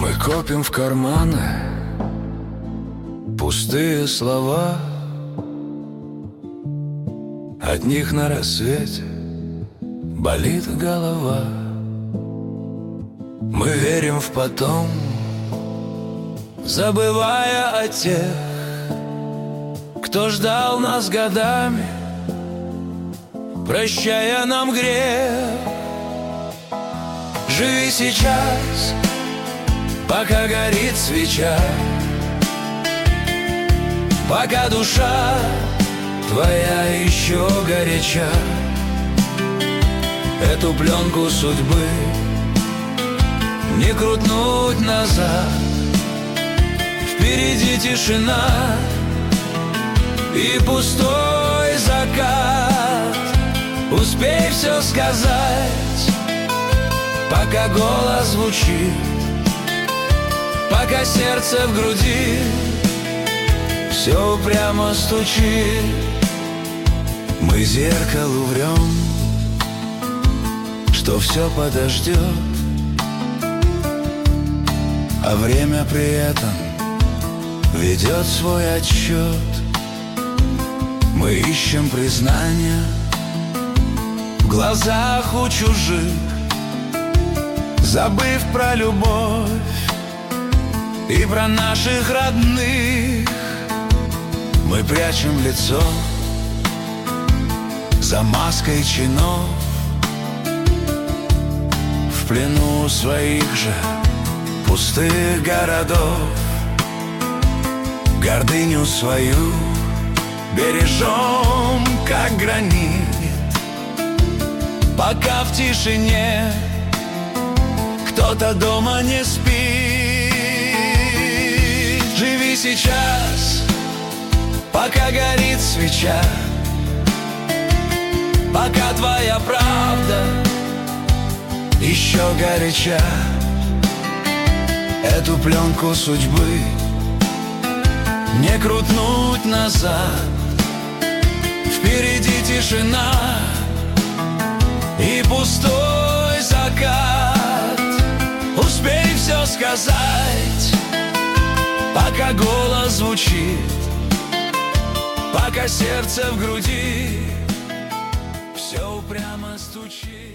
Мы копим в карманы пустые слова, от них на рассвете болит голова. Мы верим в потом, забывая о тех, кто ждал нас годами, прощая нам грех. Живи сейчас, пока горит свеча, пока душа твоя еще горяча. Эту пленку судьбы не крутнуть назад. Впереди тишина и пустой закат. Успей все сказать, пока голос звучит, пока сердце в груди все упрямо стучит. Мы зеркалу врем, что все подождет, а время при этом ведет свой отсчет. Мы ищем признания в глазах у чужих, забыв про любовь и про наших родных. Мы прячем лицо за маской чинов, в плену своих же пустых городов. Гордыню свою бережем, как гранит, пока в тишине кто-то дома не спит. Живи сейчас, пока горит свеча, пока твоя правда еще горяча. Эту пленку судьбы не крутнуть назад. Впереди тишина и пустой закат. Успей все сказать, пока голос звучит, пока сердце в груди все упрямо стучит.